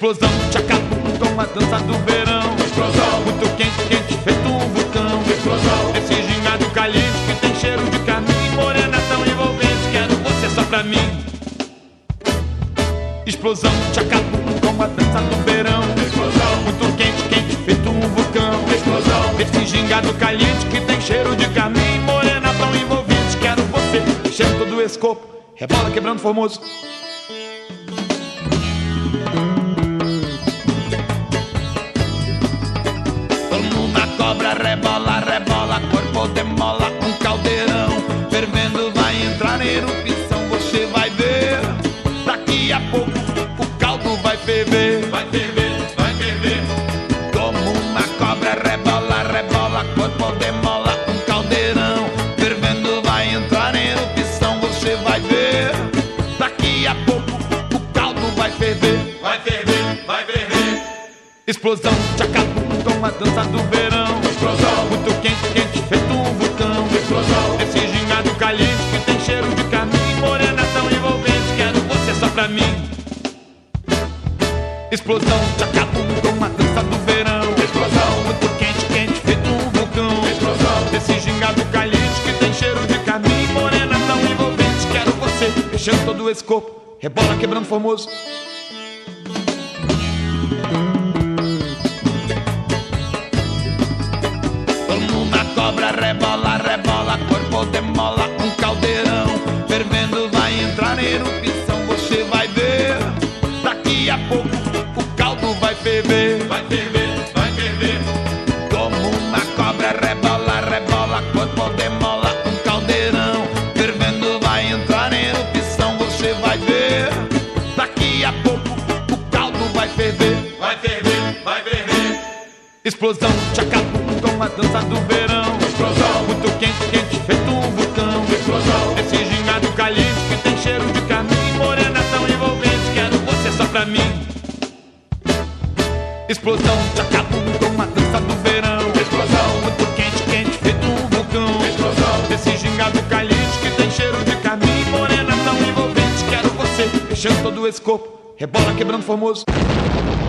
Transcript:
Explosão, tchacabum, com a dança do verão. Explosão, muito quente, quente, feito um vulcão. explosão, Esse gingado caliente que tem cheiro de carmim, morena tão envolvente, quero você só pra mim. Explosão, tchacabum, com a dança do verão. explosão, muito quente, quente, feito um vulcão. explosão, Esse gingado caliente que tem cheiro de carmim, morena tão envolvente, quero você enchendo todo esse corpo, rebola quebrando formoso. Como uma cobra rebola, rebola, corpo demola, um caldeirão fervendo vai entrar na erupção, você vai ver. Daqui a pouco o caldo vai ferver. vai ferver, vai ferver. Como uma cobra rebola, rebola, corpo demola, um caldeirão fervendo vai entrar na erupção, você vai ver. Daqui a pouco o caldo vai ferver. Vai ferver, vai ferver. Explosão, tchacabum, com a dança do verão. Explosão, muito quente, quente, feito um vulcão. explosão, Esse gingado caliente que tem cheiro de carmim, morena tão envolvente, quero você só pra mim. Explosão, tchacabum, com a dança do verão. explosão, muito quente, quente, feito um vulcão. explosão, Esse gingado caliente que tem cheiro de carmim, morena tão envolvente, quero você enchendo todo esse corpo, rebola quebrando formoso. Como uma cobra rebola, rebola, corpo demola, um caldeirão fervendo vai entrar na erupção, você vai ver. Daqui a pouco o caldo vai ferver. vai ferver, vai ferver. Como uma cobra rebola, rebola, corpo demola, um caldeirão fervendo vai entrar na erupção, você vai ver. Daqui a pouco o caldo vai ferver. Vai ferver, vai ferver. Explosão, tchacabum, com a dança do verão. Explosão, muito quente, quente, feito um vulcão. explosão, Esse gingado caliente que tem cheiro de carmim, morena tão envolvente, quero você só pra mim. Explosão, tchacabum, com a dança do verão. explosão, muito quente, quente, feito um vulcão. explosão, Esse gingado caliente que tem cheiro de carmim, morena tão envolvente, quero você enchendo todo esse corpo, rebola quebrando formoso.